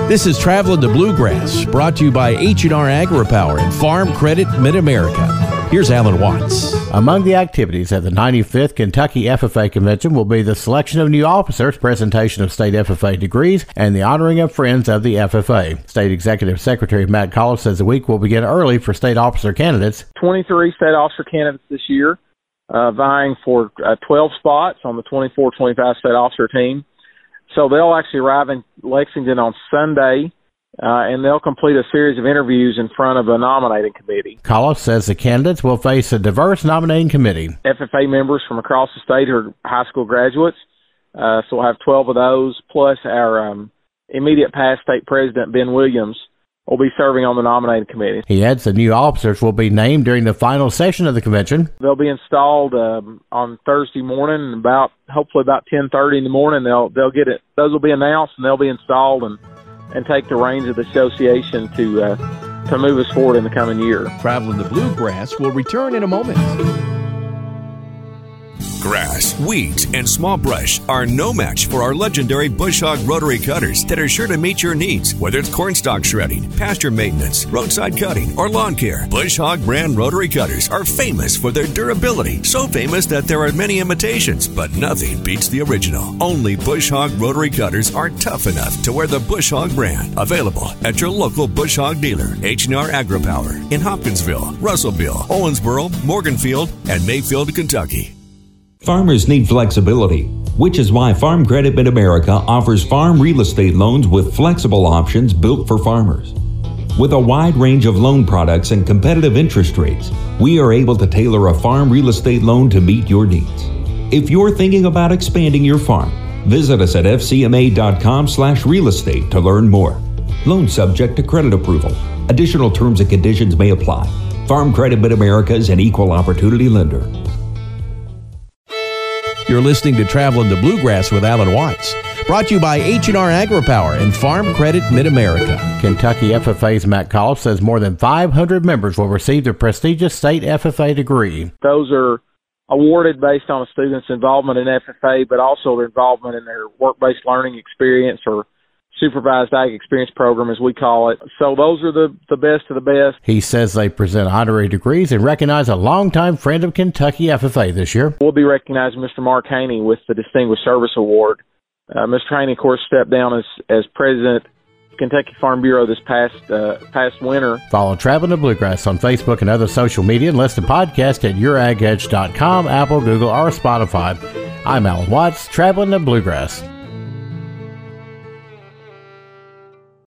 This is Traveling the Bluegrass, brought to you by H&R AgriPower and Farm Credit Mid-America. Here's Alan Watts. Among the activities at the 95th Kentucky FFA Convention will be the selection of new officers, presentation of state FFA degrees, and the honoring of friends of the FFA. State Executive Secretary Matt Collis says the week will begin early for state officer candidates. 23 state officer candidates this year, vying for 12 spots on the 24-25 state officer team. So they'll actually arrive in Lexington on Sunday, and they'll complete a series of interviews in front of a nominating committee. Collis says the candidates will face a diverse nominating committee. FFA members from across the state are high school graduates, so we'll have 12 of those, plus our immediate past state president, Ben Williams, will be serving on the nominating committee. He adds the new officers will be named during the final session of the convention. They'll be installed on Thursday morning, hopefully about 10:30 in the morning. They'll get it. Those will be announced and they'll be installed and take the reins of the association to move us forward in the coming year. Traveling the Bluegrass will return in a moment. Grass, weeds, and small brush are no match for our legendary Bush Hog rotary cutters that are sure to meet your needs. Whether it's cornstalk shredding, pasture maintenance, roadside cutting, or lawn care, Bush Hog brand rotary cutters are famous for their durability. So famous that there are many imitations, but nothing beats the original. Only Bush Hog rotary cutters are tough enough to wear the Bush Hog brand. Available at your local Bush Hog dealer, H&R AgriPower, in Hopkinsville, Russellville, Owensboro, Morganfield, and Mayfield, Kentucky. Farmers need flexibility, which is why Farm Credit Mid-America offers farm real estate loans with flexible options built for farmers. With a wide range of loan products and competitive interest rates, we are able to tailor a farm real estate loan to meet your needs. If you're thinking about expanding your farm, visit us at fcma.com/real estate to learn more. Loan subject to credit approval. Additional terms and conditions may apply. Farm Credit Mid-America is an equal opportunity lender. You're listening to Traveling the Bluegrass with Alan Watts, brought to you by H&R AgriPower and Farm Credit Mid-America. Kentucky FFA's Matt Collis says more than 500 members will receive the prestigious state FFA degree. Those are awarded based on a student's involvement in FFA, but also their involvement in their work-based learning experience or supervised ag experience program, as we call it. So those are the best of the best. He says they present honorary degrees and recognize a longtime friend of Kentucky FFA this year. We'll be recognizing Mr. Mark Haney with the Distinguished Service Award. Mr. Haney, of course, stepped down as president of Kentucky Farm Bureau this past winter. Follow Traveling the Bluegrass on Facebook and other social media and listen to podcasts at youragedge.com, Apple, Google, or Spotify. I'm Alan Watts, Traveling the Bluegrass.